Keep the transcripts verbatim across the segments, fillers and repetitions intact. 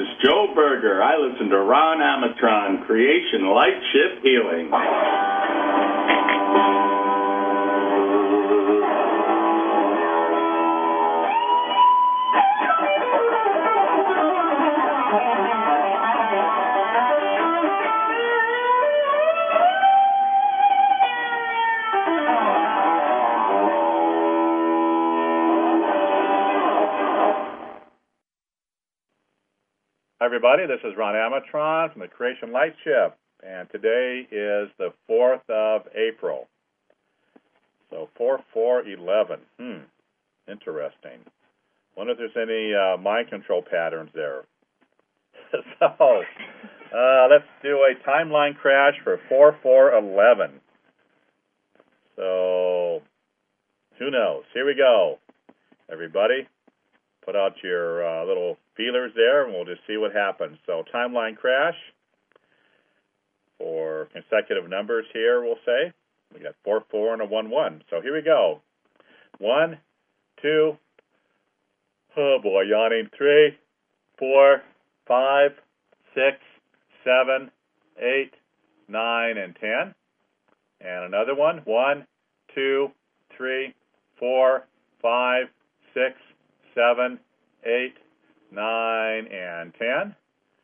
is Joe Berger. I listen to Ron Amatron, Creation Light Shift Healing. Hi everybody, this is Ron Amatron from the Creation Light Shift, and today is the fourth of April. So four four eleven. Hmm, interesting. Wonder if there's any uh, mind control patterns there. so, uh, let's do a timeline crash for four four eleven. So, who knows? Here we go. Everybody, put out your uh, little feelers there, and we'll just see what happens. So timeline crash for consecutive numbers here, we'll say. We got four, four, and a one, one. So here we go. One, two, oh boy, yawning. Three, four, five, six, seven, eight, nine, and ten. And another one. One, two, three, four, five, six, seven, eight, nine, and ten.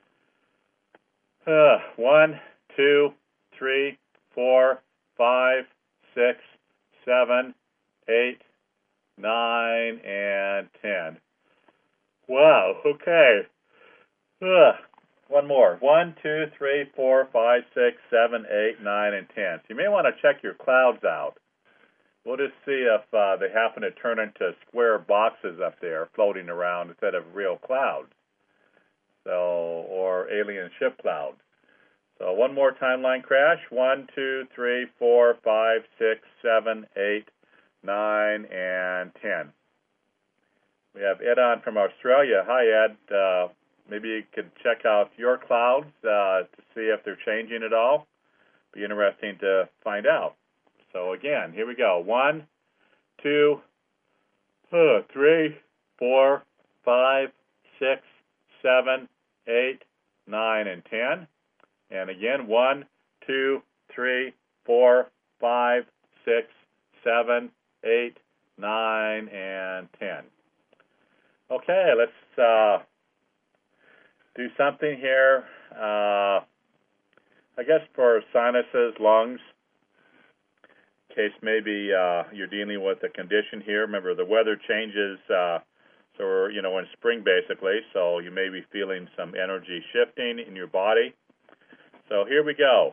Uh, one, two, three, four, five, six, seven, eight, nine, and ten. Wow, okay. Uh, one more. One, two, three, four, five, six, seven, eight, nine, and ten. So you may want to check your clouds out. We'll just see if uh, they happen to turn into square boxes up there floating around instead of real clouds, so or alien ship clouds. So one more timeline crash. One, two, three, four, five, six, seven, eight, nine, and ten. We have Ed on from Australia. Hi, Ed. Uh, maybe you could check out your clouds uh, to see if they're changing at all. Be interesting to find out. So again, here we go. One, two, uh, three, four, five, six, seven, eight, nine, and ten. And again, one, two, three, four, five, six, seven, eight, nine, and ten. Okay, let's uh, do something here. Uh, I guess for sinuses, lungs. Case maybe uh, you're dealing with a condition here. Remember, the weather changes, uh, so we're, you know, in spring basically, so you may be feeling some energy shifting in your body. So here we go.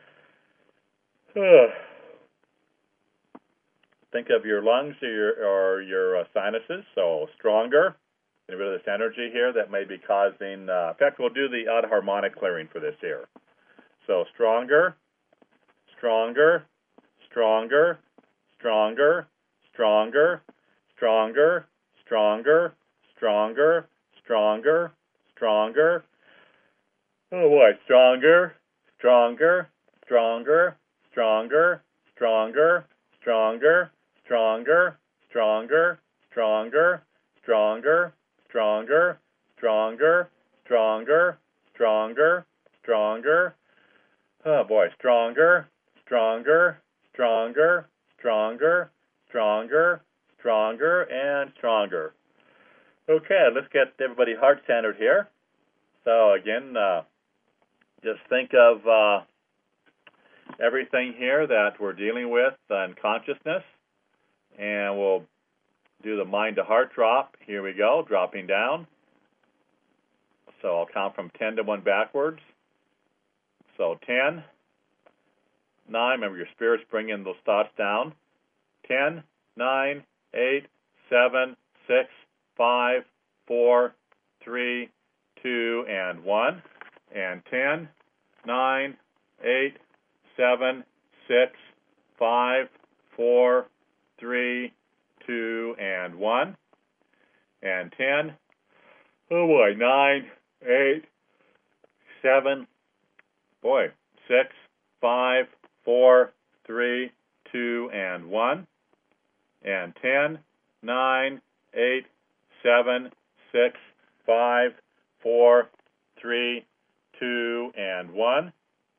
Think of your lungs or your, or your uh, sinuses, so stronger. Get rid of this energy here that may be causing, uh, in fact, we'll do the odd harmonic clearing for this here. So stronger, stronger, stronger, stronger, stronger, stronger, stronger, stronger, stronger, stronger. Oh boy, stronger, stronger, stronger, stronger, stronger, stronger, stronger, stronger, stronger, stronger, stronger, stronger, stronger, stronger, stronger. Oh boy, stronger, stronger, stronger, stronger, stronger, stronger, and stronger. Okay, let's get everybody heart-centered here. So again, uh, just think of uh, everything here that we're dealing with in consciousness, and we'll do the mind-to-heart drop. Here we go, dropping down. So I'll count from ten to one backwards. So ten, nine, remember your spirit's bringing those thoughts down. ten, nine, eight, seven, six, five, four, three, two, and one. And ten, nine, eight, seven, six, five, four, three, two, and one. And ten, oh boy, nine, eight, seven, boy, six, five, four, three, two, and one. And ten, nine, eight, seven, six, five, four, three, two, and one.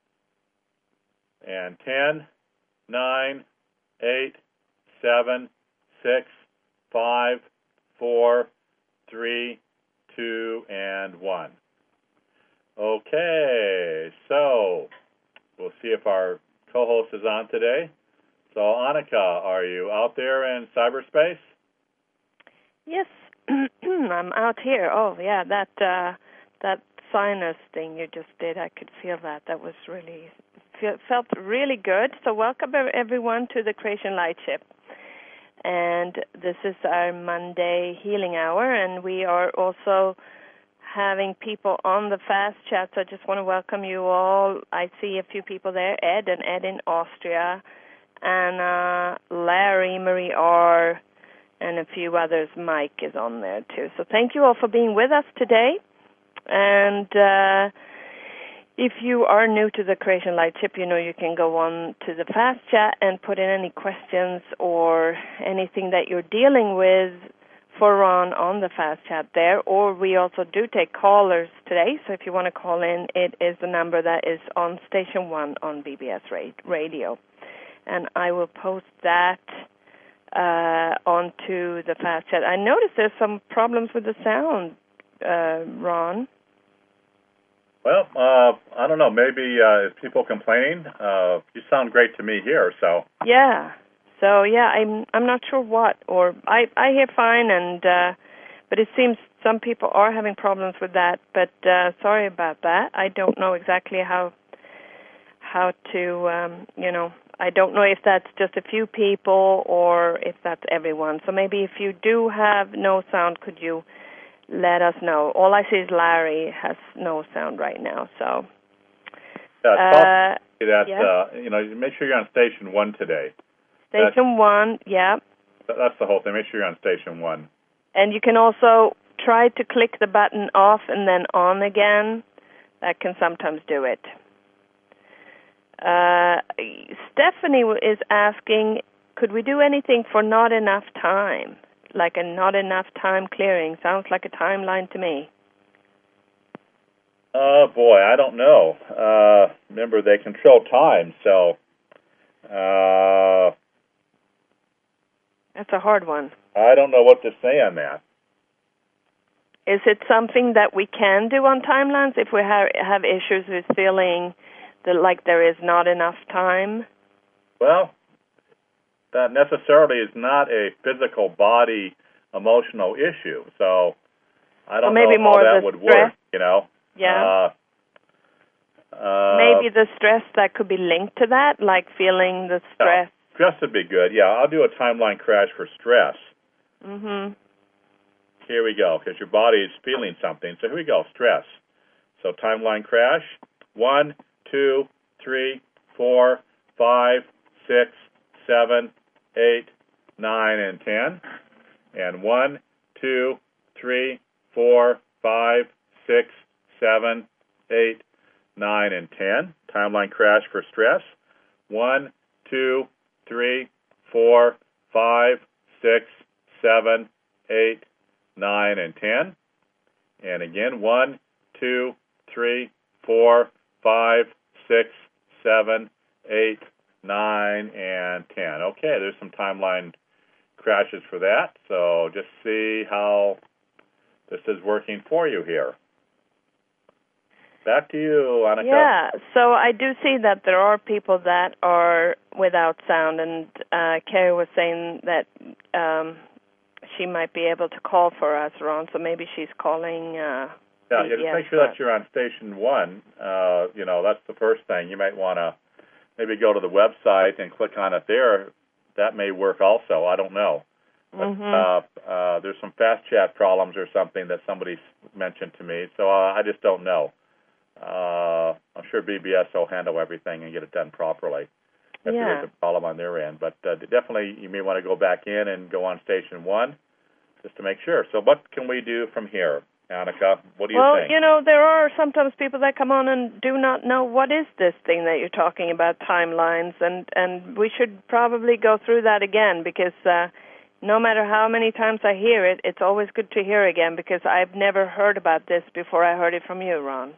And ten, nine, eight, seven, six, five, four, three, two, and one. Okay, so we'll see if our co-host is on today. So, Annika, are you out there in cyberspace? Yes, I'm out here. Oh, yeah, that uh, that sinus thing you just did, I could feel that. That was really, feel, felt really good. So welcome everyone to the Creation Lightship. And this is our Monday Healing Hour, and we are also having people on the fast chat, so I just want to welcome you all. I see a few people there, Ed and Ed in Austria, Anna, Larry, Marie R., and a few others. Mike is on there too. So thank you all for being with us today. And uh, if you are new to the Creation Lightship, you know you can go on to the fast chat and put in any questions or anything that you're dealing with for Ron on the fast chat there. Or we also do take callers today. So if you want to call in, it is the number that is on Station one on B B S Radio. And I will post that uh, onto the fast chat. I noticed there's some problems with the sound, uh, Ron. Well, uh, I don't know. Maybe uh, is people complaining? Uh, you sound great to me here, so. Yeah. So yeah, I'm I'm not sure what, or I I hear fine, and uh, but it seems some people are having problems with that. But uh, sorry about that. I don't know exactly how how to um, you know. I don't know if that's just a few people or if that's everyone. So maybe if you do have no sound, could you let us know? All I see is Larry has no sound right now. So yeah, uh, that yeah. uh, you know, make sure you're on Station One today. Station that's, One, yeah. That's the whole thing. Make sure you're on Station One. And you can also try to click the button off and then on again. That can sometimes do it. Uh, Stephanie is asking, could we do anything for not enough time? Like a not enough time clearing. Sounds like a timeline to me. Oh, uh, boy, I don't know. Uh, remember, they control time, so... Uh, That's a hard one. I don't know what to say on that. Is it something that we can do on timelines if we have, have issues with feeling that like there is not enough time? Well, that necessarily is not a physical body emotional issue. So I don't well, maybe know more how that the would stress. work, you know. Yeah. Uh, uh, maybe the stress that could be linked to that, like feeling the stress. No, stress would be good. Yeah, I'll do a timeline crash for stress. Mhm. Here we go, because your body is feeling something. So here we go, stress. So timeline crash. One, two, three, four, five, six, seven, eight, nine, and ten. And one, two, three, four, five, six, seven, eight, nine, and ten. Timeline crash for stress. One, two, three, four, five, six, seven, eight, nine, and ten. And again, one, two, three, four, five, six, seven, eight, nine, and ten. Okay, there's some timeline crashes for that. So just see how this is working for you here. Back to you, Annika. Yeah, so I do see that there are people that are without sound, and uh, Carrie was saying that um, she might be able to call for us, Ron, so maybe she's calling. Uh, yeah, yeah, just make sure that you're on Station one. Uh, you know, that's the first thing. You might want to maybe go to the website and click on it there. That may work also. I don't know. But, mm-hmm. uh, uh, there's some fast chat problems or something that somebody mentioned to me, so uh, I just don't know. Uh, I'm sure B B S will handle everything and get it done properly if yeah. there is a problem on their end. But uh, definitely you may want to go back in and go on Station one just to make sure. So what can we do from here, Annika? What do you well, think? Well, you know, there are sometimes people that come on and do not know what is this thing that you're talking about, timelines, and, and we should probably go through that again because uh, no matter how many times I hear it, it's always good to hear again because I've never heard about this before I heard it from you, Ron.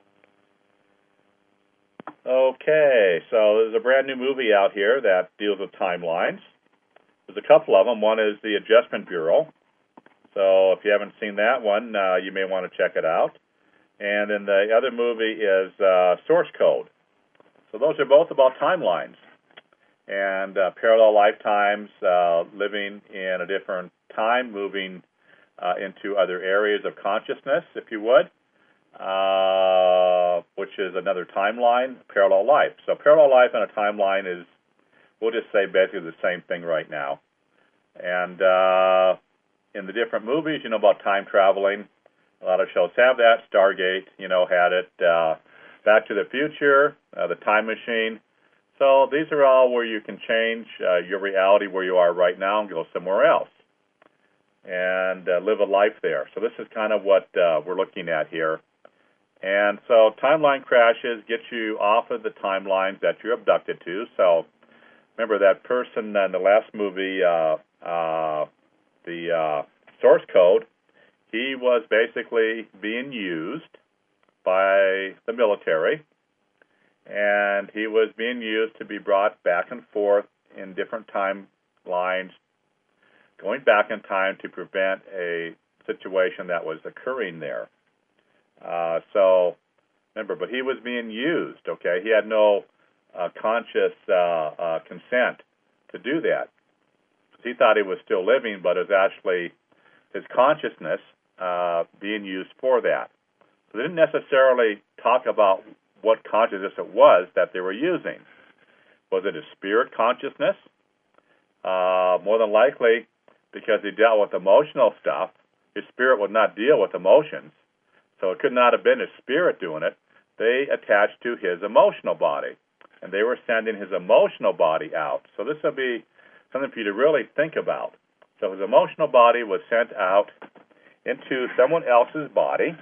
Okay, so there's a brand new movie out here that deals with timelines. There's a couple of them. One is The Adjustment Bureau. So if you haven't seen that one, uh, you may want to check it out. And then the other movie is uh, Source Code. So those are both about timelines and uh, parallel lifetimes, uh, living in a different time, moving uh, into other areas of consciousness, if you would, uh, which is another timeline, parallel life. So parallel life and a timeline is, we'll just say basically the same thing right now. And uh, in the different movies, you know about time traveling. A lot of shows have that. Stargate, you know, had it. Uh, Back to the Future, uh, The Time Machine. So these are all where you can change uh, your reality where you are right now and go somewhere else and uh, live a life there. So this is kind of what uh, we're looking at here. And so timeline crashes get you off of the timelines that you're abducted to. So remember that person in the last movie, uh, uh, the uh, Source Code, he was basically being used by the military, and he was being used to be brought back and forth in different timelines, going back in time to prevent a situation that was occurring there. Uh, so, remember, but he was being used, okay? He had no uh, conscious uh, uh, consent to do that. He thought he was still living, but it was actually his consciousness uh, being used for that. So they didn't necessarily talk about what consciousness it was that they were using. Was it a spirit consciousness? Uh, more than likely, because he dealt with emotional stuff, his spirit would not deal with emotions. So it could not have been his spirit doing it. They attached to his emotional body, and they were sending his emotional body out. So this would be something for you to really think about. So his emotional body was sent out into someone else's body,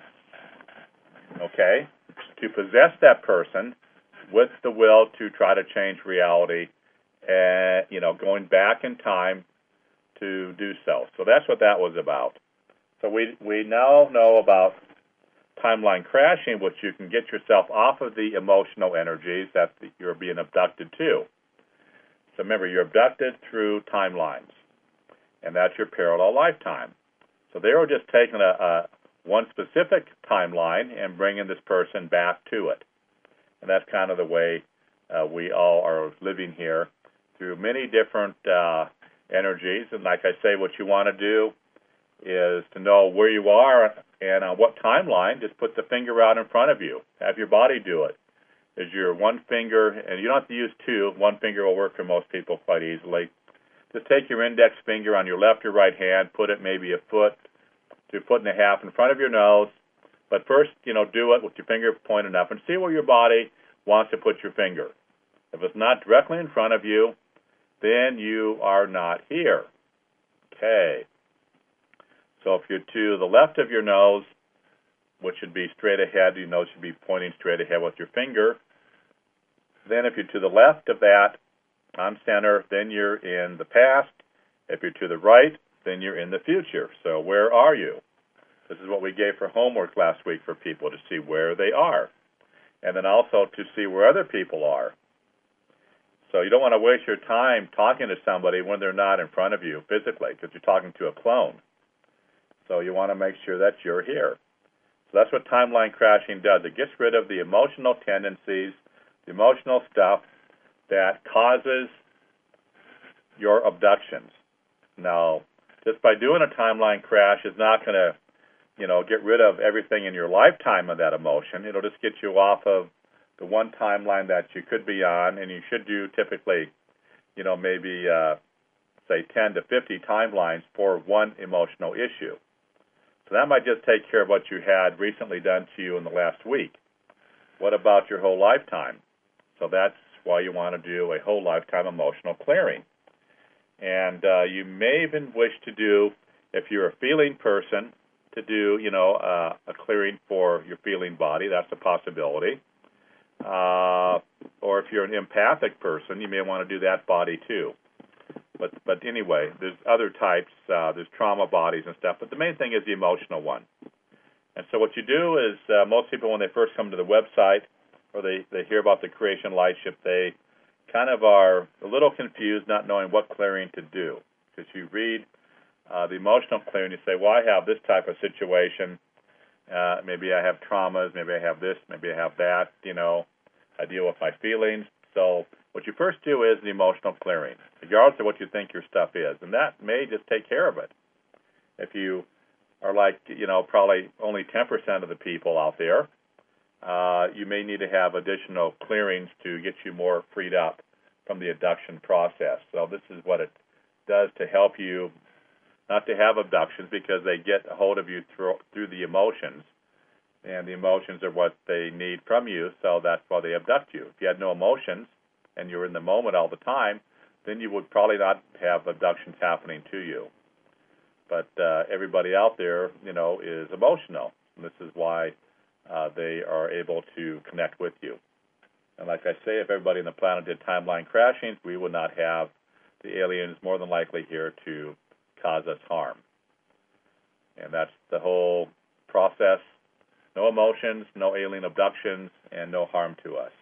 okay, to possess that person with the will to try to change reality and, you know, going back in time to do so. So that's what that was about. So we we now know about timeline crashing, which you can get yourself off of the emotional energies that you're being abducted to. So remember, you're abducted through timelines, and that's your parallel lifetime. So they were just taking a, a one specific timeline and bringing this person back to it. And that's kind of the way uh, we all are living here through many different uh, energies. And like I say, what you want to do is to know where you are and on what timeline. Just put the finger out in front of you. Have your body do it. Is your one finger, and you don't have to use two. One finger will work for most people quite easily. Just take your index finger on your left or right hand, put it maybe a foot to a foot and a half in front of your nose. But first, you know, do it with your finger pointed up and see where your body wants to put your finger. If it's not directly in front of you, then you are not here. Okay. So if you're to the left of your nose, which should be straight ahead, your nose should be pointing straight ahead with your finger. Then if you're to the left of that, on center, then you're in the past. If you're to the right, then you're in the future. So where are you? This is what we gave for homework last week for people, to see where they are. And then also to see where other people are. So you don't want to waste your time talking to somebody when they're not in front of you physically, because you're talking to a clone. So you want to make sure that you're here. So that's what timeline crashing does. It gets rid of the emotional tendencies, the emotional stuff that causes your abductions. Now, just by doing a timeline crash is not going to, you know, get rid of everything in your lifetime of that emotion. It'll just get you off of the one timeline that you could be on, and you should do typically, you know, maybe, uh, say, ten to fifty timelines for one emotional issue. So that might just take care of what you had recently done to you in the last week. What about your whole lifetime? So that's why you want to do a whole lifetime emotional clearing. And uh, you may even wish to do, if you're a feeling person, to do, you know, uh, a clearing for your feeling body. That's a possibility. Uh, or if you're an empathic person, you may want to do that body too. But but anyway, there's other types. Uh, there's trauma bodies and stuff. But the main thing is the emotional one. And so what you do is uh, most people, when they first come to the website or they, they hear about the Creation Lightship, they kind of are a little confused, not knowing what clearing to do. Because you read uh, the emotional clearing, you say, well, I have this type of situation. Uh, maybe I have traumas. Maybe I have this. Maybe I have that. You know, I deal with my feelings. So what you first do is the emotional clearing, regardless of what you think your stuff is. And that may just take care of it. If you are like, you know, probably only ten percent of the people out there, uh, you may need to have additional clearings to get you more freed up from the abduction process. So this is what it does to help you not to have abductions, because they get a hold of you through, through the emotions. And the emotions are what they need from you, so that's why they abduct you. If you had no emotions and you're in the moment all the time, then you would probably not have abductions happening to you. But uh, everybody out there, you know, is emotional. And this is why uh, they are able to connect with you. And like I say, if everybody on the planet did timeline crashings, we would not have the aliens more than likely here to cause us harm. And that's the whole process. No emotions, no alien abductions, and no harm to us.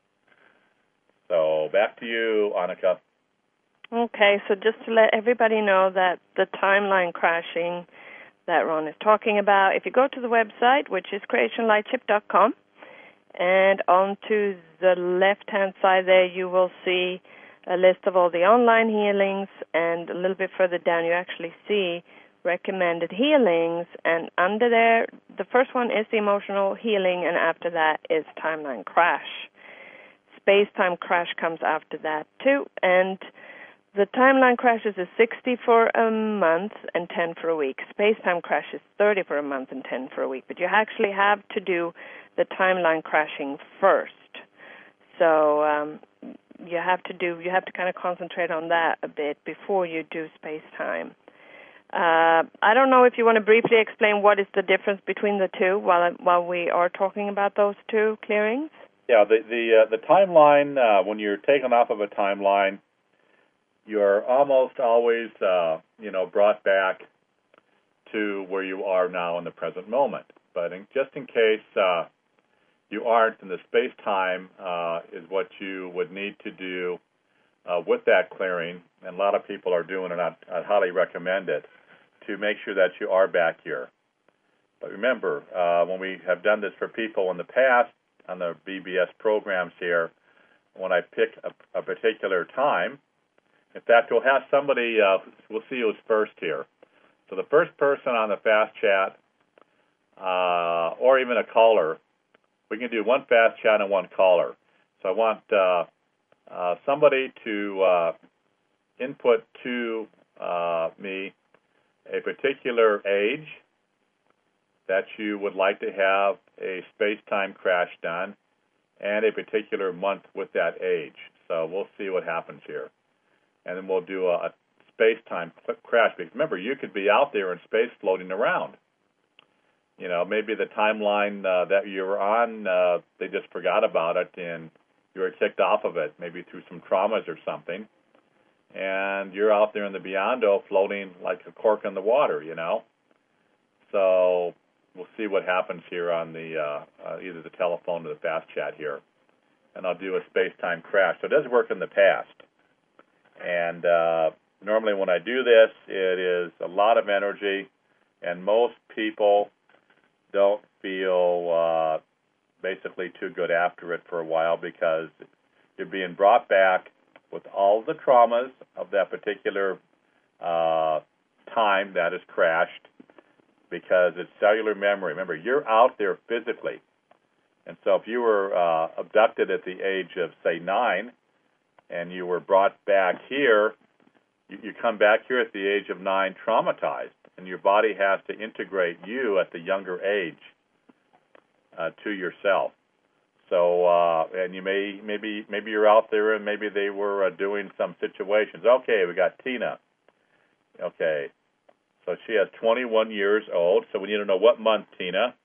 So back to you, Annika. Okay, so just to let everybody know that the timeline crashing that Ron is talking about, if you go to the website, which is creation lightship dot com, and onto the left-hand side there, you will see a list of all the online healings, and a little bit further down, you actually see recommended healings, and under there, the first one is the emotional healing, and after that is timeline crash. Space-time crash comes after that, too, and the timeline crashes is sixty for a month and ten for a week. Space-time crash is thirty for a month and ten for a week, but you actually have to do the timeline crashing first. So um, you have to do, you have to kind of concentrate on that a bit before you do space-time. Uh, I don't know if you want to briefly explain what is the difference between the two while while we are talking about those two clearings. Yeah, the the uh, the timeline, uh, when you're taken off of a timeline, you're almost always uh, you know brought back to where you are now in the present moment. But in, just in case uh, you aren't, in the space-time uh, is what you would need to do uh, with that clearing, and a lot of people are doing it. I'd, I'd highly recommend it, to make sure that you are back here. But remember, uh, when we have done this for people in the past on the B B S programs here, when I pick a, a particular time, in fact, we'll have somebody, uh, we'll see who's first here. So the first person on the fast chat, uh, or even a caller, we can do one fast chat and one caller. So I want uh, uh, somebody to uh, input to uh, me a particular age that you would like to have a space-time crash done, and a particular month with that age. So we'll see what happens here. And then we'll do a, a space-time crash. Because remember, you could be out there in space floating around. You know, maybe the timeline uh, that you were on, uh, they just forgot about it, and you were kicked off of it, maybe through some traumas or something. And you're out there in the beyond-o floating like a cork in the water, you know. So we'll see what happens here on the uh, uh, either the telephone or the fast chat here. And I'll do a space-time crash. So it does work in the past. And uh, normally when I do this, it is a lot of energy, and most people don't feel uh, basically too good after it for a while, because you're being brought back with all the traumas of that particular uh, time that is crashed, because it's cellular memory. Remember, you're out there physically. And so if you were uh, abducted at the age of, say, nine, and you were brought back here, you, you come back here at the age of nine traumatized, and your body has to integrate you at the younger age uh, to yourself. So, uh, and you may, maybe maybe you're out there and maybe they were uh, doing some situations. Okay, we got Tina. Okay, so she has twenty-one years old, so we need to know what month, Tina.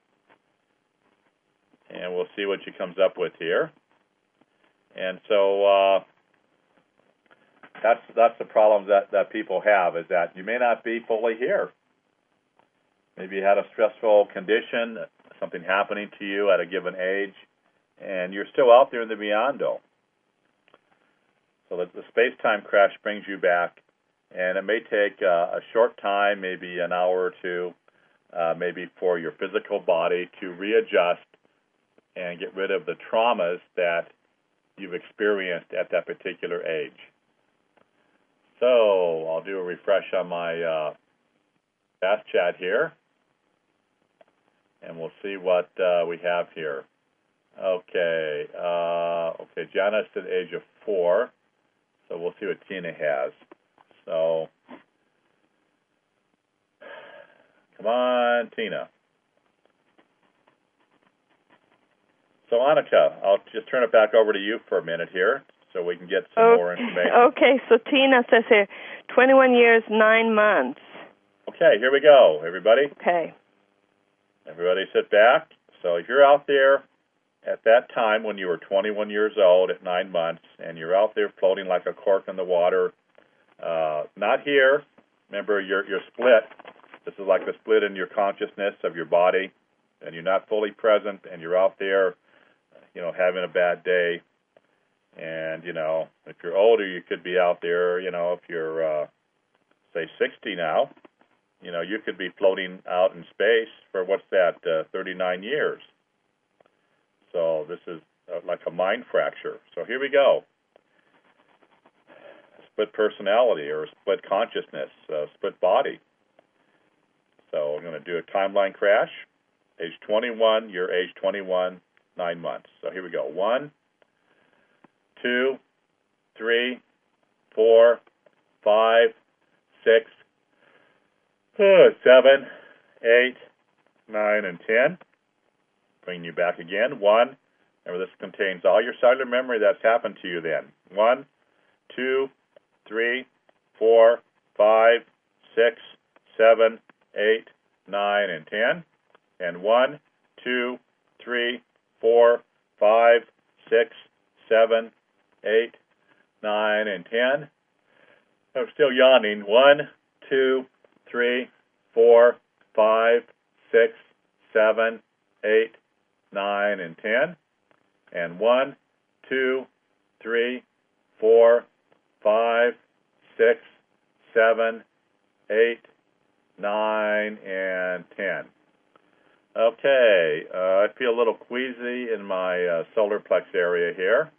And we'll see what she comes up with here. And so uh, that's that's the problem that, that people have, is that you may not be fully here. Maybe you had a stressful condition, something happening to you at a given age, and you're still out there in the beyond-o. So the, the space-time crash brings you back, and it may take uh, a short time, maybe an hour or two, uh, maybe for your physical body to readjust and get rid of the traumas that you've experienced at that particular age. So I'll do a refresh on my uh, fast chat here, and we'll see what uh, we have here. Okay, uh, okay, Janice at the age of four, so we'll see what Tina has. So, come on, Tina. So, Annika, I'll just turn it back over to you for a minute here so we can get some okay. more information. Okay, so Tina says here, twenty-one years, nine months. Okay, here we go, everybody. Okay. Everybody sit back. So if you're out there at that time when you were twenty-one years old at nine months, and you're out there floating like a cork in the water, uh, not here. Remember, you're, you're split. This is like the split in your consciousness of your body, and you're not fully present, and you're out there, you know, having a bad day. And, you know, if you're older, you could be out there, you know, if you're, uh, say, sixty now, you know, you could be floating out in space for, what's that, uh, thirty-nine years. So this is uh, like a mind fracture. So here we go. Split personality or split consciousness, uh, split body. So I'm going to do a timeline crash. Age twenty-one, you're age twenty-one, nine months. So here we go. One, two, three, four, five, six, seven, eight, nine, and ten. Bringing you back again. One. Remember, this contains all your cellular memory that's happened to you then. One, two, three, four, five, six, seven, eight, nine, and ten. And one, two, three, four, five, six, seven, eight, nine, and ten. I'm still yawning. One, two, three, four, five, six, seven, eight, nine, and ten. And one, two, three, four, five, six, seven, eight, nine, and ten. Okay, uh, I feel a little queasy in my uh, solar plex area here.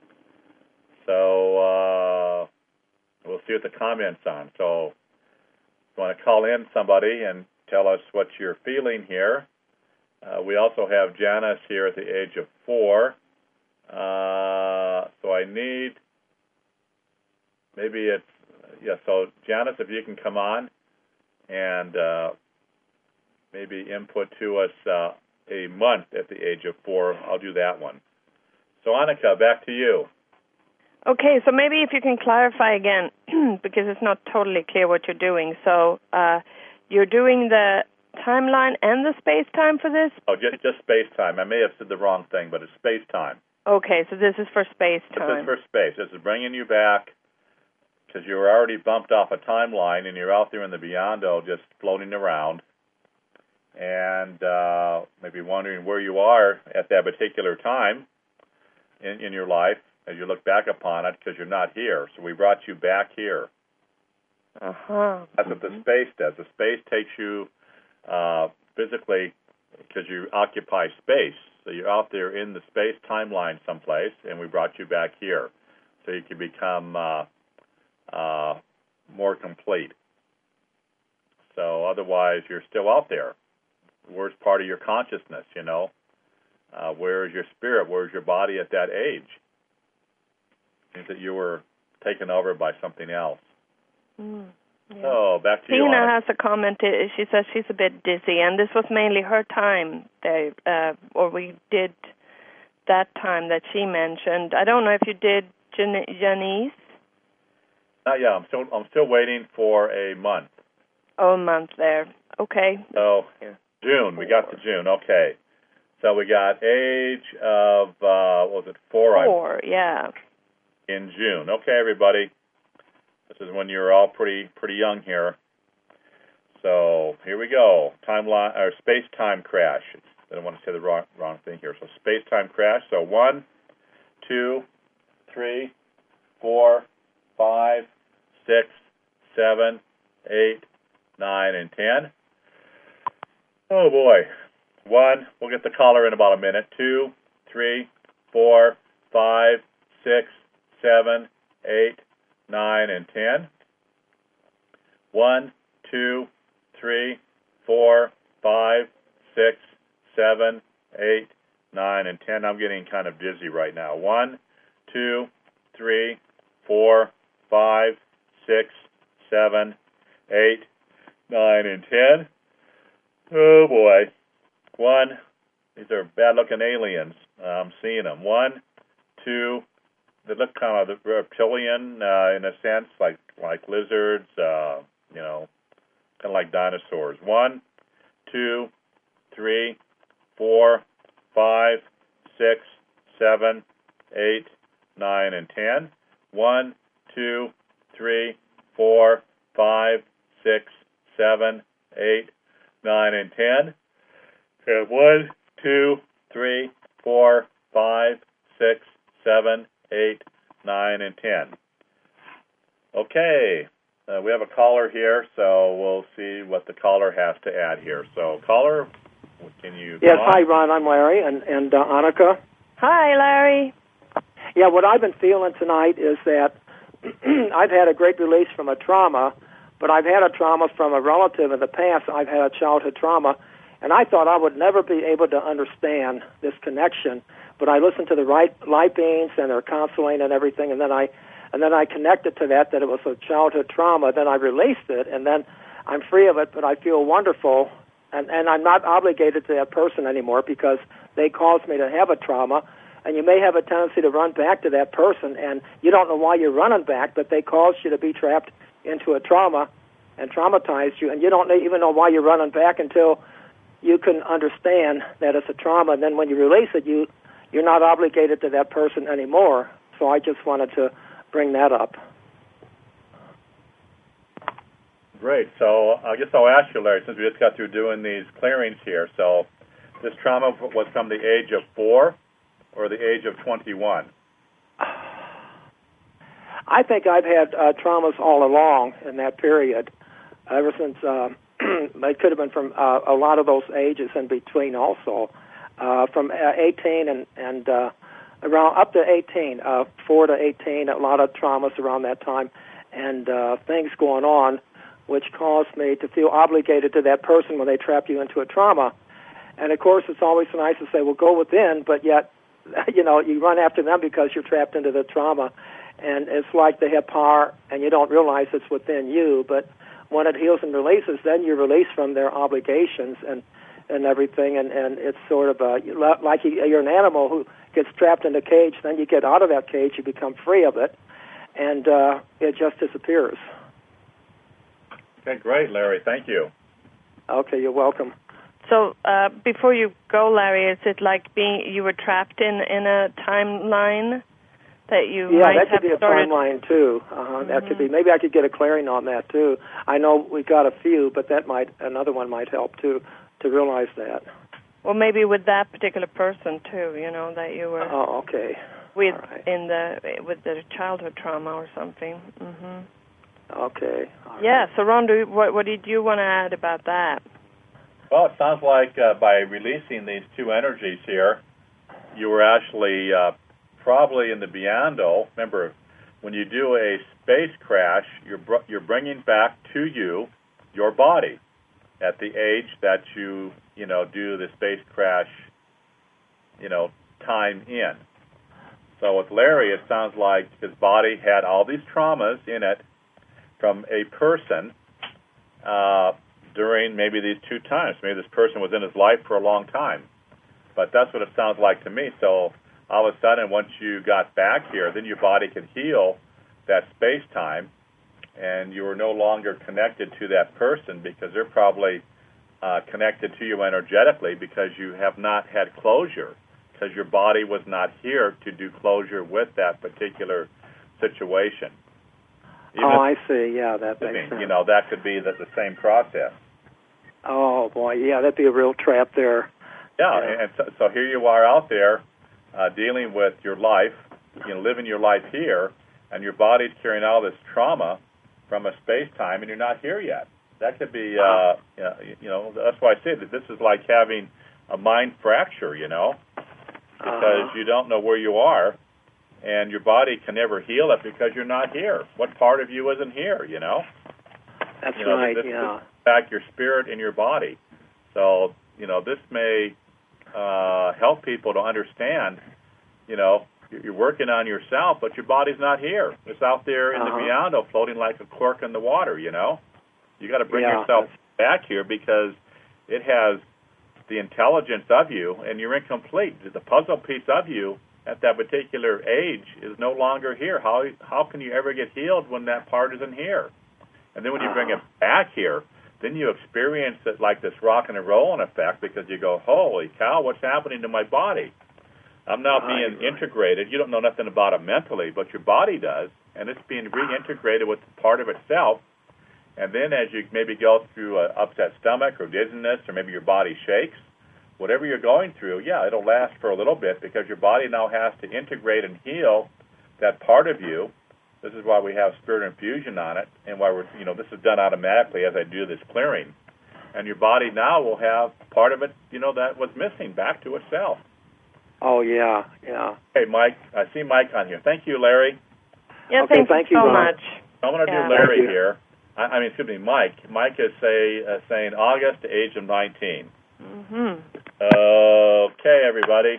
So uh, we'll see what the comments on. So if you want to call in somebody and tell us what you're feeling here. Uh, we also have Janice here at the age of four. Uh, so I need, maybe it's, yeah, so Janice, if you can come on and uh, maybe input to us uh, a month at the age of four, I'll do that one. So Annika, back to you. Okay, so maybe if you can clarify again, because it's not totally clear what you're doing. So uh, you're doing the timeline and the space-time for this? Oh, just, just space-time. I may have said the wrong thing, but it's space-time. Okay, so this is for space-time. This is for space. This is bringing you back because you were already bumped off a timeline and you're out there in the beyond-o just floating around and uh, maybe wondering where you are at that particular time in, in your life as you look back upon it because you're not here. So we brought you back here. Uh-huh. That's what the space does. The space takes you uh, physically because you occupy space. So you're out there in the space timeline someplace, and we brought you back here so you can become uh, uh, more complete. So otherwise, you're still out there. Where's part of your consciousness, you know? Uh, where is your spirit? Where's your body at that age? It means that you were taken over by something else. Mm, yeah. So back to Tina you. Tina has a comment. She says she's a bit dizzy, and this was mainly her time there, uh, or we did that time that she mentioned. I don't know if you did, Jan- Janice. Uh, yeah, I'm still I'm still waiting for a month. Oh, a month there. Okay. So June, we got to June. Okay. So we got age of uh, what was it four? Four, yeah. In June. Okay, everybody. This is when you're all pretty pretty young here. So here we go. Timeline or space-time crash. I don't want to say the wrong wrong thing here. So space-time crash. So one, two, three, four, five, six, seven, eight, nine, and ten. Oh boy. One. We'll get the caller in about a minute. Two, three, four, five, six, seven, eight, nine, and ten. One, two, three, four, five, six, seven, eight, nine, and ten. I'm getting kind of dizzy right now. One, two, three, four, five, six, seven, eight, nine, and ten. Oh boy. One. These are bad-looking aliens. Uh, I'm seeing them. One, two. They look kind of reptilian uh, in a sense, like like lizards. Uh, you know, kind of like dinosaurs. One, two, three, four, five, six, seven, eight, nine, and ten. One, two, three, four, five, six, seven, eight, nine, and ten. And one, two, three, four, five, six, seven, eight, nine, and ten. Okay, uh, we have a caller here, so we'll see what the caller has to add here. So, caller, can you? Yes, hi, Ron. I'm Larry, and and uh, Annika. Hi, Larry. Yeah, what I've been feeling tonight is that I've had a great release from a trauma, but I've had a trauma from a relative in the past. I've had a childhood trauma, and I thought I would never be able to understand this connection. But I listened to the right light beings and their counseling and everything, and then I and then I connected to that that it was a childhood trauma. Then I released it, and then I'm free of it. But I feel wonderful, and and I'm not obligated to that person anymore because they caused me to have a trauma. And you may have a tendency to run back to that person, and you don't know why you're running back, but they caused you to be trapped into a trauma and traumatized you, and you don't even know why you're running back until you can understand that it's a trauma. And then when you release it, you you're not obligated to that person anymore. So I just wanted to bring that up. Great. So I guess I'll ask you, Larry, since we just got through doing these clearings here. So this trauma was from the age of four or the age of twenty-one? I think I've had uh, traumas all along in that period, ever since. Uh, it could have been from uh, a lot of those ages in between also. Uh, from uh, eighteen and, and uh, around up to eighteen, uh, four to eighteen, a lot of traumas around that time, and uh, things going on which caused me to feel obligated to that person when they trap you into a trauma. And, of course, it's always nice to say, well, go within, but yet, you know, you run after them because you're trapped into the trauma. And it's like they have power, and you don't realize it's within you. But when it heals and releases, then you're released from their obligations and and everything, and, and it's sort of a, like you're an animal who gets trapped in a cage, then you get out of that cage, you become free of it, and uh, it just disappears. Okay, great, Larry. Thank you. Okay, you're welcome. So uh, before you go, Larry, is it like being you were trapped in, in a timeline that you yeah, might that could have be a started... timeline too. Uh-huh. Mm-hmm. That could be. Maybe I could get a clearing on that too. I know we got a few, but that might another one might help too to realize that. Well, maybe with that particular person too. You know that you were. Oh, okay. With right. in the with the childhood trauma or something. Mm-hmm. Okay. All yeah. right. So, Ron, do, what what did you want to add about that? Well, it sounds like uh, by releasing these two energies here, you were actually uh, probably in the beyondal. Remember, when you do a space crash, you're br- you're bringing back to you your body at the age that you you know do the space crash, you know, time in. So with Larry, it sounds like his body had all these traumas in it from a person. Uh, during maybe these two times. Maybe this person was in his life for a long time. But that's what it sounds like to me. So all of a sudden, once you got back here, then your body could heal that space-time, and you were no longer connected to that person because they're probably uh, connected to you energetically because you have not had closure, because your body was not here to do closure with that particular situation. Even oh, if, I see. Yeah, that makes sense. You know, that could be the, the same process. Oh, boy. Yeah, that'd be a real trap there. Yeah, Yeah. and so, so here you are out there uh, dealing with your life, you know, living your life here, and your body's carrying all this trauma from a space-time, and you're not here yet. That could be, uh, you know, that's why I say that this is like having a mind fracture, you know, because uh-huh. you don't know where you are, and your body can never heal it because you're not here. What part of you isn't here, you know? That's you know, right, this, yeah. This is back your spirit and your body. So, you know, this may uh, help people to understand, you know, you're working on yourself, but your body's not here. It's out there in uh-huh. the beyond, floating like a cork in the water, you know? You got to bring yeah. yourself back here because it has the intelligence of you, and you're incomplete. The puzzle piece of you at that particular age is no longer here. How how can you ever get healed when that part isn't here? And then when you uh-huh. bring it back here, then you experience it like this rock and rolling effect because you go, holy cow, what's happening to my body? I'm now right, being right. integrated. You don't know nothing about it mentally, but your body does, and it's being reintegrated with part of itself. And then as you maybe go through an upset stomach or dizziness or maybe your body shakes, whatever you're going through, yeah, it'll last for a little bit because your body now has to integrate and heal that part of you. This is why we have spirit infusion on it, and why we're, you know, this is done automatically as I do this clearing. And your body now will have part of it, you know, that was missing back to itself. Oh, yeah, yeah. Hey, Mike, I see Mike on here. Thank you, Larry. Yeah, okay, thank, thank you you so Ron. much. I'm going to yeah. do Larry Thank you. here. I, I mean, excuse me, Mike. Mike is say, uh, saying August to age of nineteen. Mm-hmm. Okay, everybody.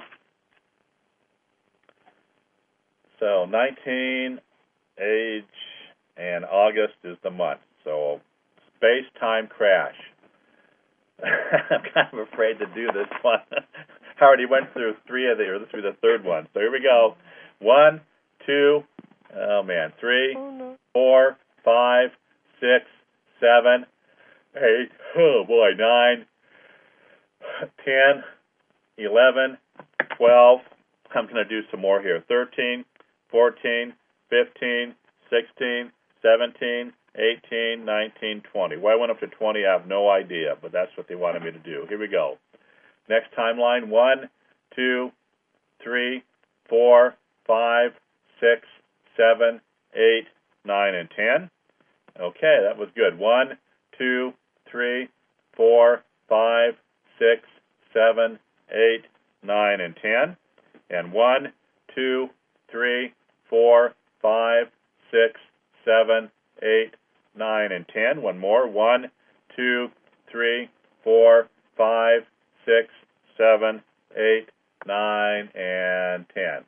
So nineteen, age, and August is the month. So space-time crash. I'm kind of afraid to do this one. I already went through three of the, or this will be the third one. So here we go. One, two, oh man, three, Oh, no. four, five, six, seven, eight, oh boy, nine, ten, eleven, twelve. I'm going to do some more here. thirteen, fourteen, fifteen, sixteen, seventeen, eighteen, nineteen, twenty. Why I went up to twenty, I have no idea, but that's what they wanted me to do. Here we go. Next timeline, one, two, three, four, five, six, seven, eight, nine, and ten. Okay, that was good. One, two, three, four, five, six, seven, eight, nine, and ten. And one, two, three, four, five, six, seven, eight, nine, and ten. One more. One, two, three, four, five, six, seven, eight, nine, and ten.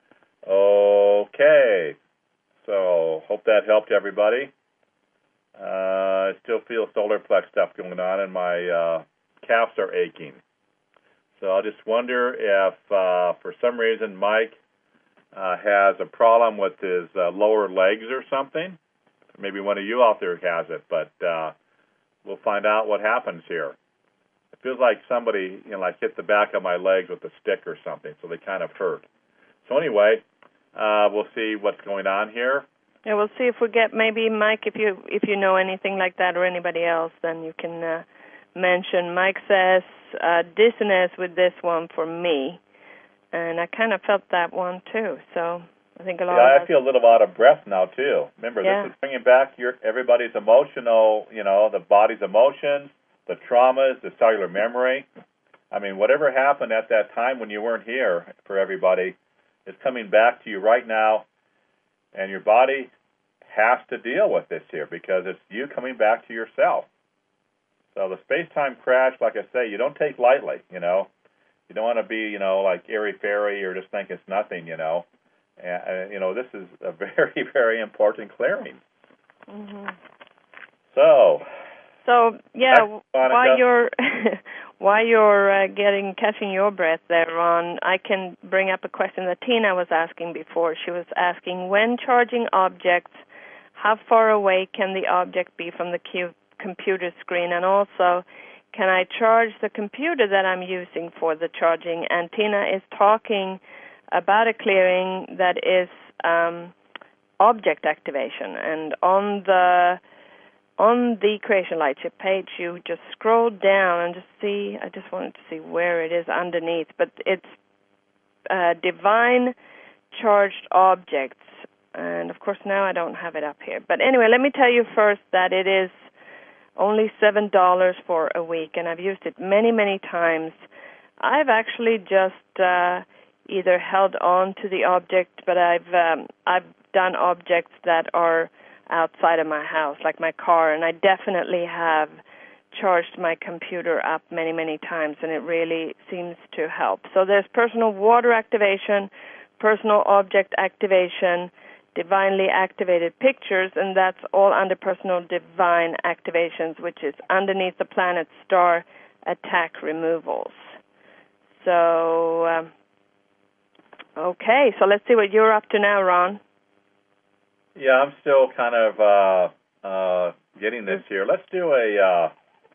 Okay. So hope that helped everybody. Uh, I still feel solar plex stuff going on, and my uh, calves are aching. So I just wonder if, uh, for some reason, Mike uh, has a problem with his uh, lower legs or something. Maybe one of you out there has it, but uh, we'll find out what happens here. It feels like somebody, you know, like hit the back of my legs with a stick or something, so they kind of hurt. So anyway, uh, we'll see what's going on here. Yeah, we'll see if we get maybe Mike. If you if you know anything like that or anybody else, then you can uh, mention. Mike says uh, dizziness with this one for me, and I kind of felt that one too. So I think a lot. Yeah, of I us feel a little out of breath now too. Remember, yeah. this is bringing back your everybody's emotional, you know, the body's emotions, the traumas, the cellular memory. I mean, whatever happened at that time when you weren't here for everybody is coming back to you right now, and your body has to deal with this here because it's you coming back to yourself. So the space-time crash, like I say, you don't take lightly, you know. You don't want to be, you know, like airy-fairy or just think it's nothing, you know. And, uh, you know, this is a very, very important clearing. Mm-hmm. So, so yeah, while you're while you're uh, getting catching your breath there, Ron, I can bring up a question that Tina was asking before. She was asking, when charging objects, how far away can the object be from the cu- computer screen, and also, can I charge the computer that I'm using for the charging? And Tina is talking about a clearing that is um, object activation. And on the on the Creation Lightship page, you just scroll down and just see, I just wanted to see where it is underneath, but it's uh, Divine Charged Objects. And, of course, now I don't have it up here. But anyway, let me tell you first that it is only seven dollars for a week, and I've used it many, many times. I've actually just uh, either held on to the object, but I've um, I've done objects that are outside of my house, like my car, and I definitely have charged my computer up many, many times, and it really seems to help. So there's personal water activation, personal object activation, divinely activated pictures, and that's all under personal divine activations, which is underneath the planet star attack removals. So, um, okay, so let's see what you're up to now, Ron. Yeah, I'm still kind of uh, uh, getting this here. Let's do a,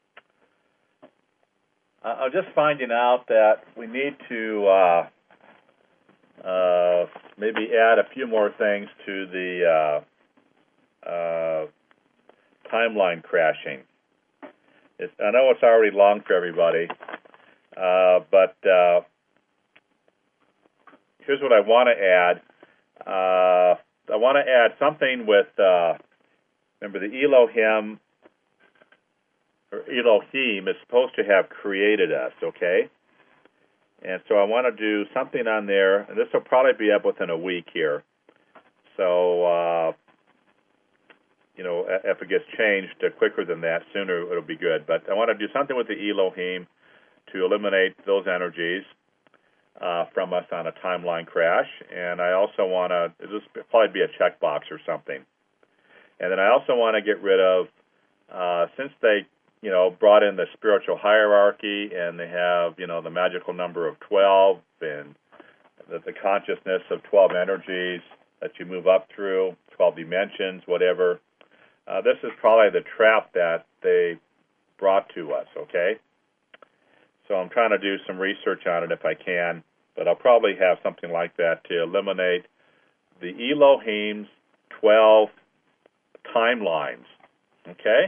uh, I'm just finding out that we need to uh, uh, maybe add a few more things to the uh, uh, timeline crashing. It's, I know it's already long for everybody, uh, but uh, here's what I want to add. Uh, I want to add something with, uh, remember the Elohim, or Elohim is supposed to have created us, okay? And so I want to do something on there, and this will probably be up within a week here. So, uh, you know, if it gets changed quicker than that, sooner it'll be good. But I want to do something with the Elohim to eliminate those energies uh, from us on a timeline crash. And I also want to, this will probably be a checkbox or something. And then I also want to get rid of, uh, since they, you know, brought in the spiritual hierarchy and they have, you know, the magical number of twelve and the, the consciousness of twelve energies that you move up through, twelve dimensions, whatever. Uh, this is probably the trap that they brought to us, okay? So I'm trying to do some research on it if I can, but I'll probably have something like that to eliminate the Elohim's twelve timelines, okay?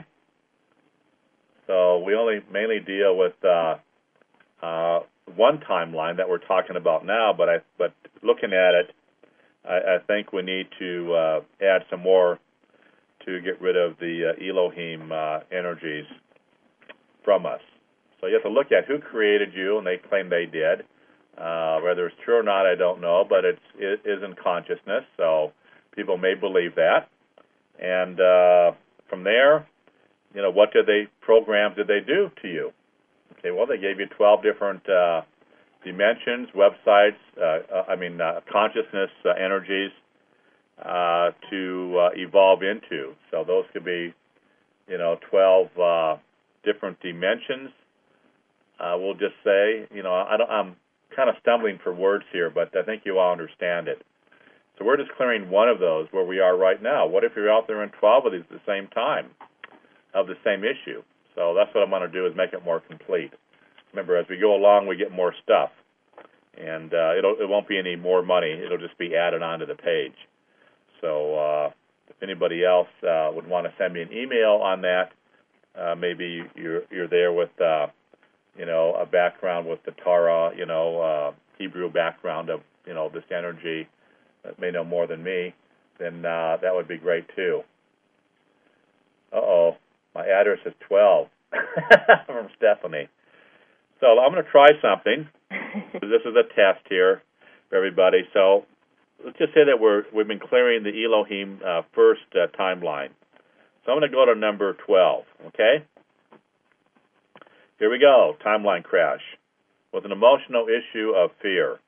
So we only mainly deal with uh, uh, one timeline that we're talking about now, but I, but looking at it, I, I think we need to uh, add some more to get rid of the uh, Elohim uh, energies from us. So you have to look at who created you, and they claim they did. Uh, whether it's true or not, I don't know, but it's, it is in consciousness, so people may believe that. And uh, from there, you know, what did they, programs did they do to you? Okay, well, they gave you twelve different uh, dimensions, websites, uh, I mean, uh, consciousness uh, energies uh, to uh, evolve into. So those could be, you know, twelve uh, different dimensions. Uh, we'll just say, you know, I don't, I'm kind of stumbling for words here, but I think you all understand it. So we're just clearing one of those where we are right now. What if you're out there in twelve of these at the same time of the same issue? So that's what I'm going to do, is make it more complete. Remember, as we go along, we get more stuff. And uh, it'll, it won't be any more money. It'll just be added onto the page. So uh, if anybody else uh, would want to send me an email on that, uh, maybe you're, you're there with, uh, you know, a background with the Torah, you know, uh, Hebrew background of, you know, this energy that may know more than me, then uh, that would be great too. Uh-oh, my address is twelve from Stephanie. So I'm going to try something. This is a test here for everybody. So let's just say that we're, we've been clearing the Elohim uh, first uh, timeline. So I'm going to go to number twelve, okay? Here we go, timeline crash with an emotional issue of fear.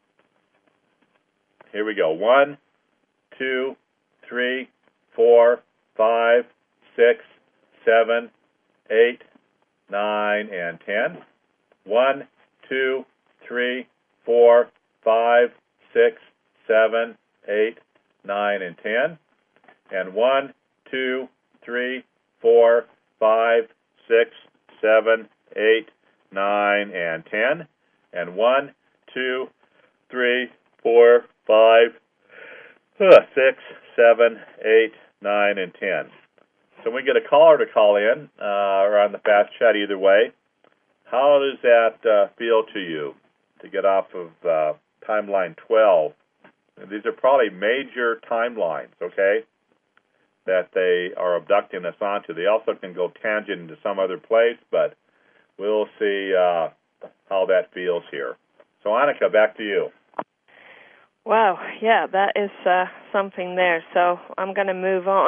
Here we go. One, two, three, four, five, six, seven, eight, nine, and ten. One, two, three, four, five, six, seven, eight, nine, and ten. And one, two, three, four, five, six, seven, eight, nine, and ten. And one, two, three, four, five, uh, six, seven, eight, nine, and ten. So we get a caller to call in uh, or on the fast chat either way. How does that uh, feel to you to get off of uh, timeline twelve? And these are probably major timelines, okay, that they are abducting us onto. They also can go tangent into some other place, but we'll see uh, how that feels here. So, Annika, back to you. Wow, yeah, that is uh, something there. So I'm going to move on.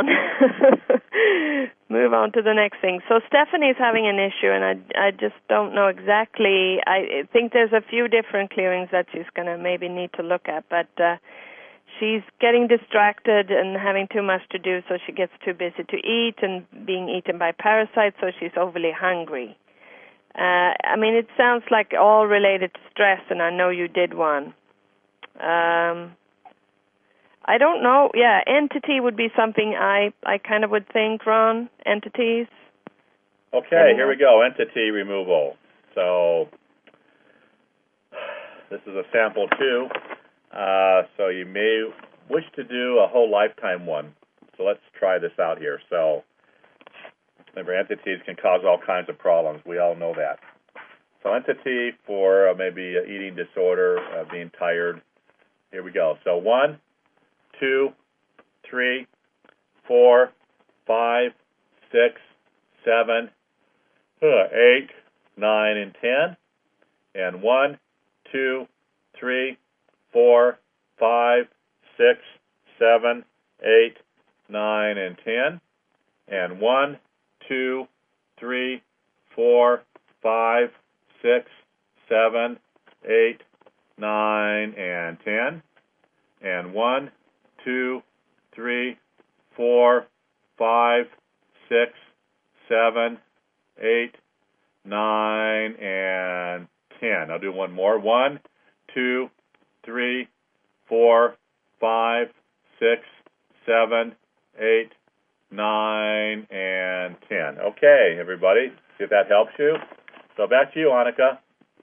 move on to the next thing. So Stephanie's having an issue, and I, I just don't know exactly. I think there's a few different clearings that she's going to maybe need to look at, but uh, she's getting distracted and having too much to do, so she gets too busy to eat and being eaten by parasites, so she's overly hungry. Uh, I mean, it sounds like all related to stress, and I know you did one. Um, I don't know. Yeah, entity would be something I, I kind of would think, Ron, entities. Okay, here we go, entity removal. So this is a sample two. Uh, so you may wish to do a whole lifetime one. So let's try this out here. So remember, entities can cause all kinds of problems. We all know that. So entity for uh, maybe uh, eating disorder, uh, being tired. Here we go. So one, two, three, four, five, six, seven, eight, nine, and ten. And one, two, three, four, five, six, seven, eight, nine, and ten. And one, two, three, four, five, six, seven, eight, nine, and ten. And one, two, three, four, five, six, seven, eight, nine, and ten. I'll do one more. One, two, three, four, five, six, seven, eight, nine, and ten. Okay, everybody. See if that helps you. So back to you, Annika.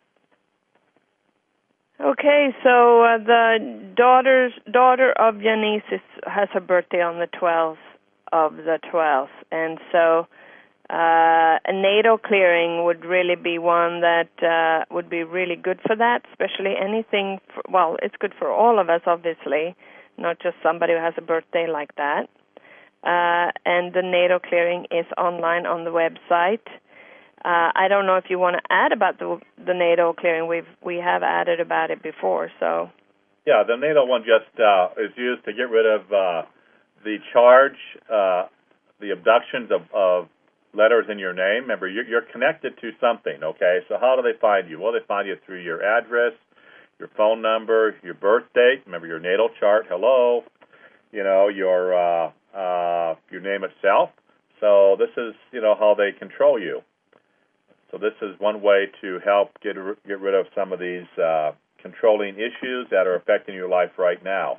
Okay, so uh, the daughter's daughter of Janice is, has her birthday on the twelfth of the twelfth, and so uh, a natal clearing would really be one that uh, would be really good for that, especially anything, for, well, it's good for all of us, obviously, not just somebody who has a birthday like that. Uh, and the natal clearing is online on the website. Uh, I don't know if you want to add about the the natal clearing. We've we have added about it before, so. Yeah, the natal one just uh, is used to get rid of uh, the charge, uh, the abductions of, of letters in your name. Remember, you're, you're connected to something. Okay, so how do they find you? Well, they find you through your address, your phone number, your birth date. Remember your natal chart. Hello, you know your uh, uh, your name itself. So this is you know how they control you. So this is one way to help get get rid of some of these uh, controlling issues that are affecting your life right now.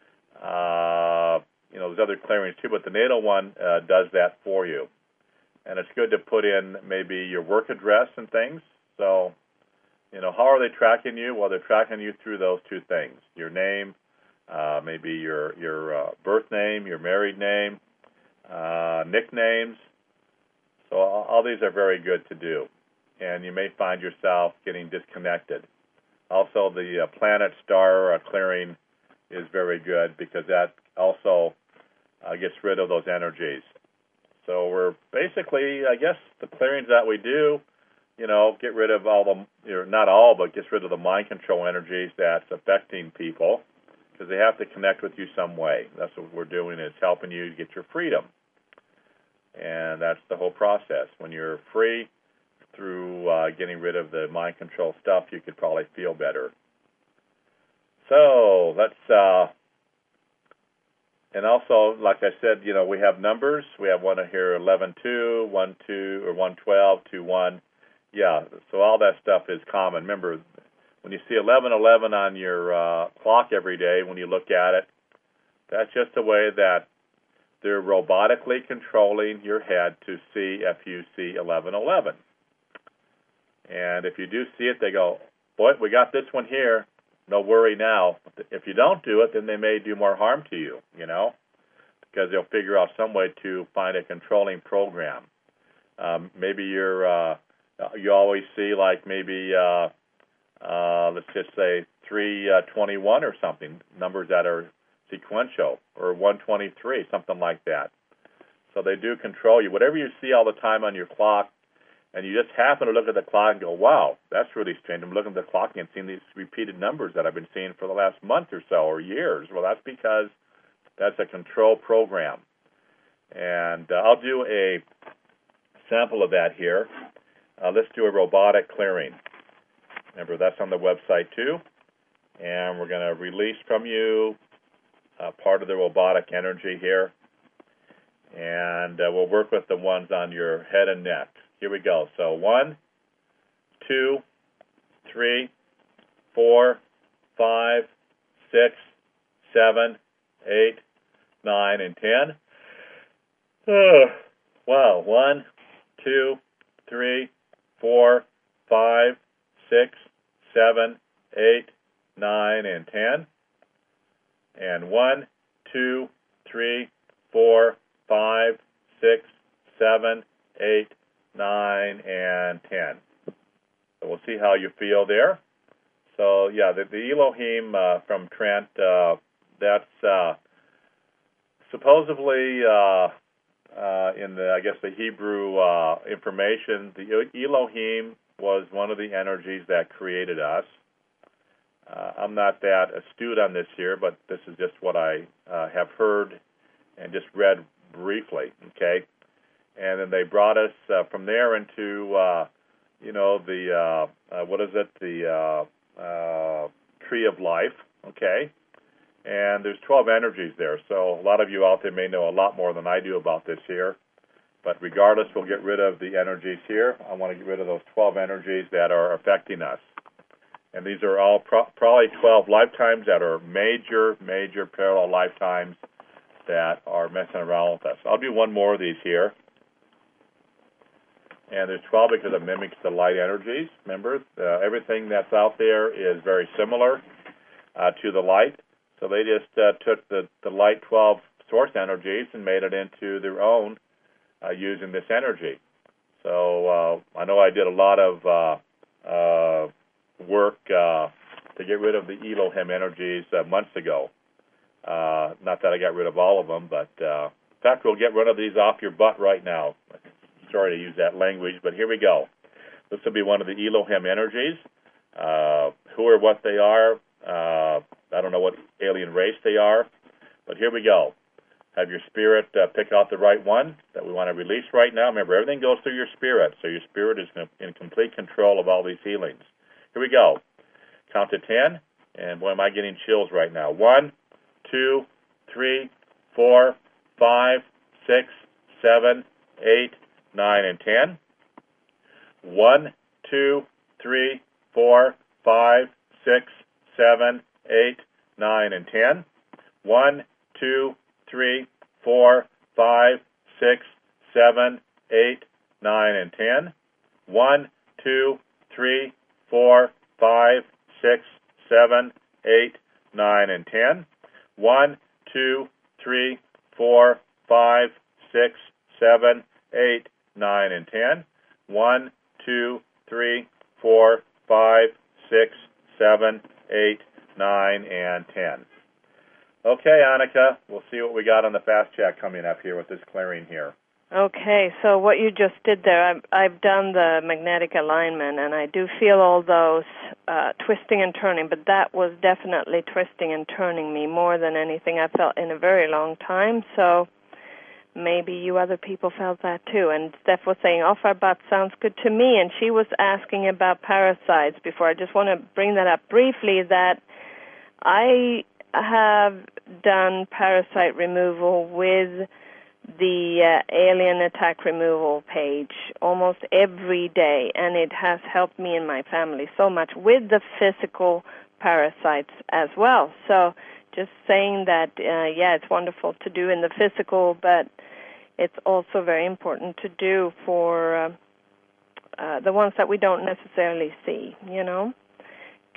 Uh, you know, there's other clearings too, but the natal one uh, does that for you. And it's good to put in maybe your work address and things. So, you know, how are they tracking you? Well, they're tracking you through those two things: your name, uh, maybe your your uh, birth name, your married name, uh, nicknames. So all, all these are very good to do. And you may find yourself getting disconnected. Also, the uh, planet star uh, clearing is very good because that also uh, gets rid of those energies. So we're basically, I guess, the clearings that we do, you know, get rid of all the, you know, not all, but gets rid of the mind control energies that's affecting people because they have to connect with you some way. That's what we're doing, is helping you get your freedom. And that's the whole process. When you're free, through uh, getting rid of the mind control stuff, you could probably feel better. So let's, uh, and also, like I said, you know, we have numbers. We have one here, eleven two, one two, or one twelve, two one. Yeah, so all that stuff is common. Remember, when you see eleven eleven on your uh, clock every day, when you look at it, that's just a way that they're robotically controlling your head to see if you see eleven eleven. And if you do see it, they go, boy, we got this one here. No worry now. If you don't do it, then they may do more harm to you, you know. because they'll figure out some way to find a controlling program. Um, maybe you're uh, you always see like maybe uh, uh, let's just say three twenty-one or something, numbers that are sequential, or one twenty-three, something like that. So they do control you. Whatever you see all the time on your clock, and you just happen to look at the clock and go, wow, that's really strange. I'm looking at the clock and seeing these repeated numbers that I've been seeing for the last month or so, or years. Well, that's because that's a control program. And uh, I'll do a sample of that here. Uh, let's do a robotic clearing. Remember, that's on the website too. And we're going to release from you uh, part of the robotic energy here. And uh, we'll work with the ones on your head and neck. Here we go. So one, two, three, four, five, six, seven, eight, nine, and ten. Oh, wow. One, two, three, four, five, six, seven, eight, nine, and ten. And one, two, three, four, five, six, seven, eight, nine, and ten. So we'll see how you feel there. So yeah, the, the Elohim uh, from Trent, uh, that's uh, supposedly uh, uh, in the, I guess, the Hebrew uh, information. The Elohim was one of the energies that created us. Uh, I'm not that astute on this here, but this is just what I uh, have heard and just read briefly. Okay. And then they brought us uh, from there into, uh, you know, the, uh, uh, what is it, the uh, uh, tree of life, okay? And there's twelve energies there, so a lot of you out there may know a lot more than I do about this here. But regardless, we'll get rid of the energies here. I want to get rid of those twelve energies that are affecting us. And these are all pro- probably twelve lifetimes that are major, major parallel lifetimes that are messing around with us. I'll do one more of these here. And there's twelve because it mimics the light energies. Remember, uh, everything that's out there is very similar uh, to the light. So they just uh, took the, the light twelve source energies and made it into their own uh, using this energy. So uh, I know I did a lot of uh, uh, work uh, to get rid of the Elohim energies uh, months ago. Uh, not that I got rid of all of them, but uh, in fact, we'll get rid of these off your butt right now. Sorry to use that language, but here we go. This will be one of the Elohim energies. Uh, who or what they are, uh, I don't know what alien race they are, but here we go. Have your spirit uh, pick out the right one that we want to release right now. Remember, everything goes through your spirit, so your spirit is in complete control of all these healings. Here we go. Count to ten, and boy, am I getting chills right now. One, two, three, four, five, six, seven, eight, nine, and ten. One, two, three, four, five, six, seven, eight, nine, and ten. One, two, three, four, five, six, seven, eight, nine, and ten. One, two, three, four, five, six, seven, eight, nine, and ten. One, two, three, four, five, six, seven, eight, nine, and ten. One, two, three, four, five, six, seven, eight, nine, and ten. Okay, Annika, we'll see what we got on the fast chat coming up here with this clearing here. Okay, so what you just did there, I've, I've done the magnetic alignment, and I do feel all those uh, twisting and turning, but that was definitely twisting and turning me more than anything I felt in a very long time, so maybe you other people felt that too. And Steph was saying, off our butt sounds good to me, and she was asking about parasites before. I just want to bring that up briefly, that I have done parasite removal with the uh, alien attack removal page almost every day, and it has helped me and my family so much with the physical parasites as well. So just saying that, uh, yeah, it's wonderful to do in the physical, but it's also very important to do for uh, uh, the ones that we don't necessarily see, you know.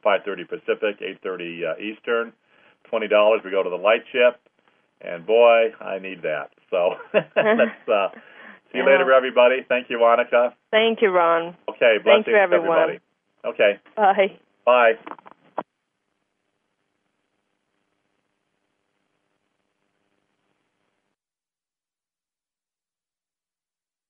five thirty Pacific, eight thirty uh, Eastern. twenty dollars, we go to the light ship, and boy, I need that. So let's uh, see you yeah. later, everybody. Thank you, Annika. Thank you, Ron. Okay, blessings, Thank you, everyone. everybody. Okay. Bye. Bye.